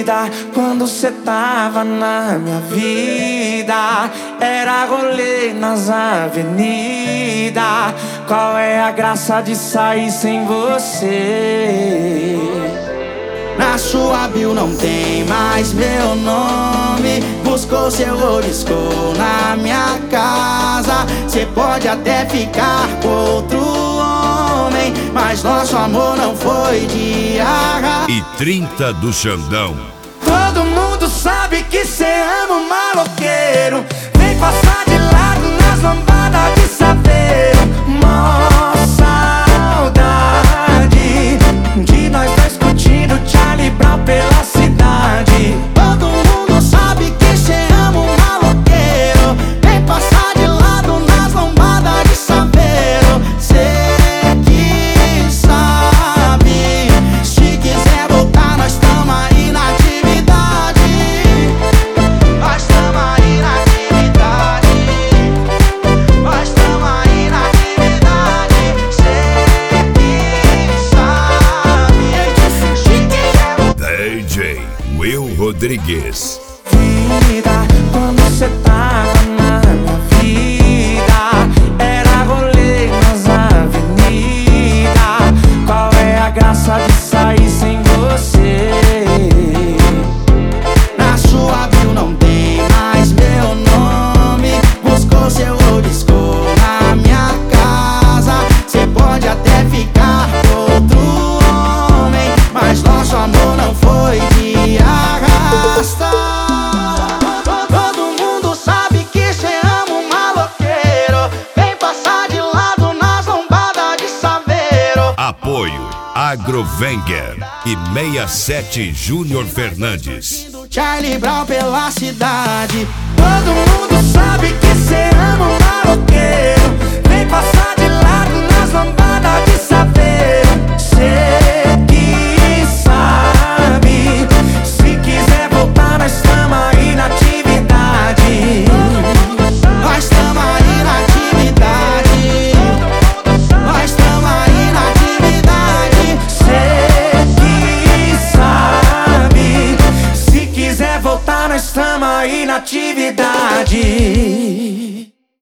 vida, quando cê tava na minha vida, era rolê nas avenidas. Qual é a graça de sair sem você? Na sua bio não tem mais meu nome. Buscou seu riscou na minha casa. Cê pode até ficar com outro homem, mas nosso amor não foi de arraso. E 30 do Xandão. Todo mundo sabe que cê ama um maloqueiro. Vem passar de lado nas lambadas de saveiro. Mó saudade de nós dois curtindo Charlie Brown pela cidade. Todo mundo sabe que cê ama um maloqueiro. Vem passar de lado nas lambadas de saveiro. Cê que sabe, se quiser voltar nós tamo aí na atividade. Nós tamo aí na atividade. Nós tamo aí na atividade. Cê que sabe, se quiser voltar. DJ Will Rodrigues. Vida, quando cê tava na minha vida, era rolê nas avenidas. Qual é a graça de sair sem você? Na sua bio não tem mais meu nome. Buscou seu riscou na minha casa. Cê pode até ficar com outro homem, mas nosso amor não foi de arrasta. Todo mundo sabe que cê ama um maloqueiro. Vem passar de lado nas lombadas de saveiro. Apoio Agrovenger e 67 Júnior Fernandes. Charlie Brown pela cidade. Todo mundo sabe que cê ama um maloqueiro. Vem passar de lado nas lambadas de saveiro. Cê que sabe, se quiser voltar nós tamo aí na atividade. Nós tamo aí na atividade. Nós tamo aí na atividade. Cê que sabe, se quiser voltar nós tamo aí na atividade.